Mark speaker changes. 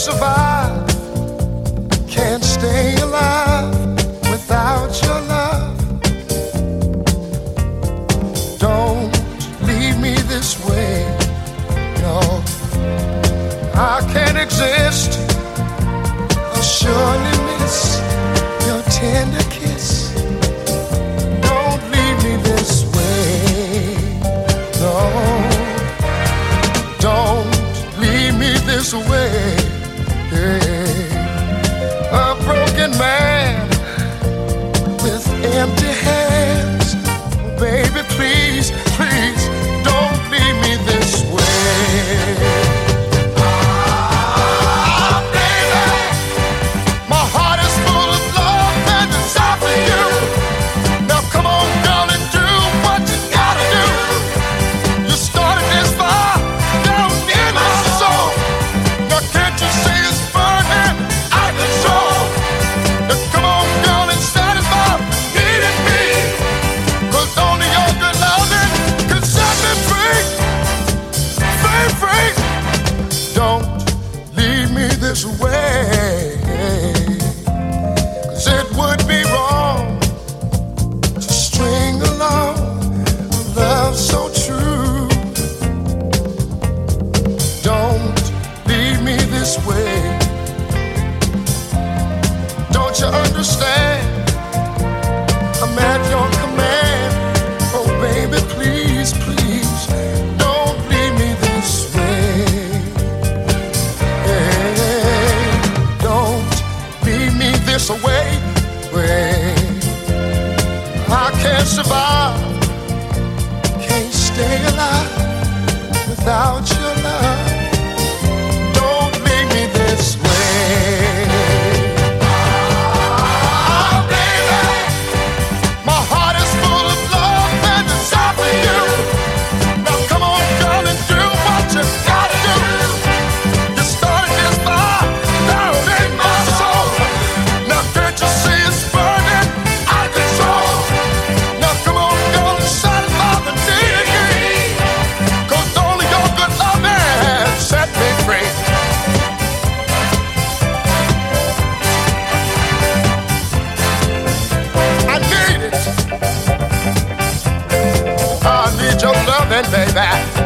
Speaker 1: survive, can't stay alive without your love. Don't leave me this way, no. I can't exist, I'll surely miss your tender kiss. Don't leave me this way, no. Don't leave me this way. A broken man with empty hands. Baby, please, please, don't leave me this way. Ah, baby, my heart is full of love and desire for you. Now come on, darling, do what you gotta do. You started this fire down in my soul. Now can't you see it's burning out of control? Now come on, darling, satisfy needing me. 'Cause only your good loving can set me free. Free, free. Don't leave me this way. 'Cause it would be wrong to string along a love so true. Don't leave me this way. Don't you understand? I'm at your command. Oh, baby, please, please, don't leave me this way. Hey, don't leave me this way. I can't survive, can't stay alive without your love. Don't leave me this way. Ah, baby, my heart is full of love and desire for you. Now come on, girl, and do what you gotta do. You started this fire down in my soul. Now can't you see it's burning out of control? Now come on, girl, and satisfy the need in me. 'Cause only your good loving set me free. I need it. I need your loving, baby.